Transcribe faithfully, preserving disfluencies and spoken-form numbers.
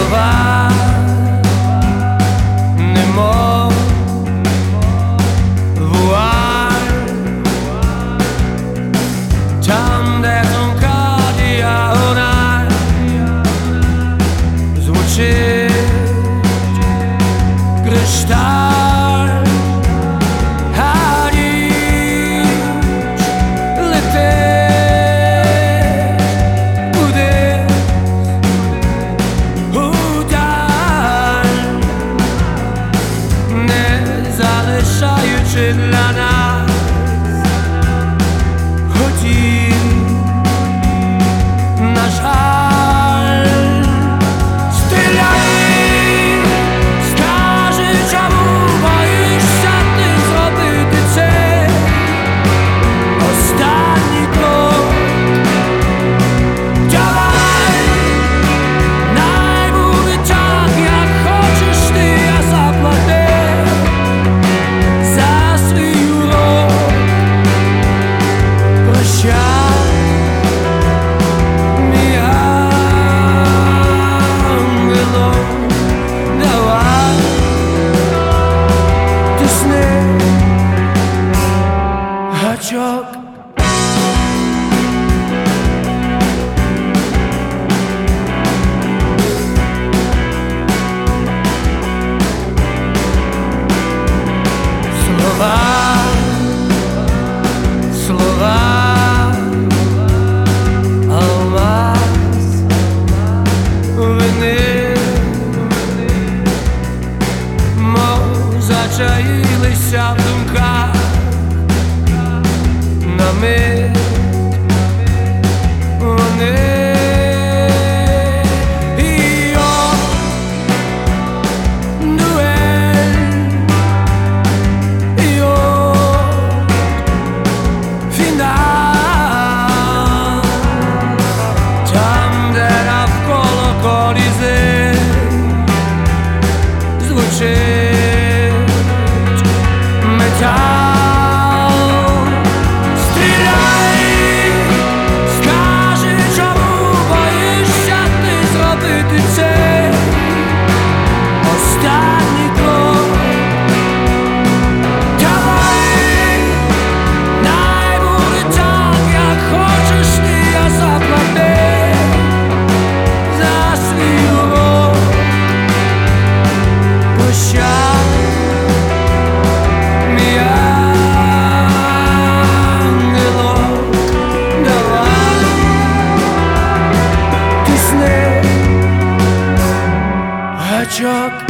слова, немов вуаль, там, де тонка діагональ, звучить кришталь, а ніч летить кудись удаль, не залишаючи для нас хотів, на жаль. Стріляй, скажи, чому боїшся ти зробити це останній крок. Давай, най буде так, як хочеш ти, я заплатив за свій урок. Прощай, мій ангело, давай, тисни гачок. Слова, слова, алмаз вини, мов зачаїлися в думках на мить вони. І от дуель, і от фінал, там, де навколо колізей звучить метал. Стріляй, скажи, чому боїшся ти зробити це останній крок. Давай, най буде так, як хочеш ти, я заплатив за свій урок. Прощай, мій ангело, давай, тисни гачок.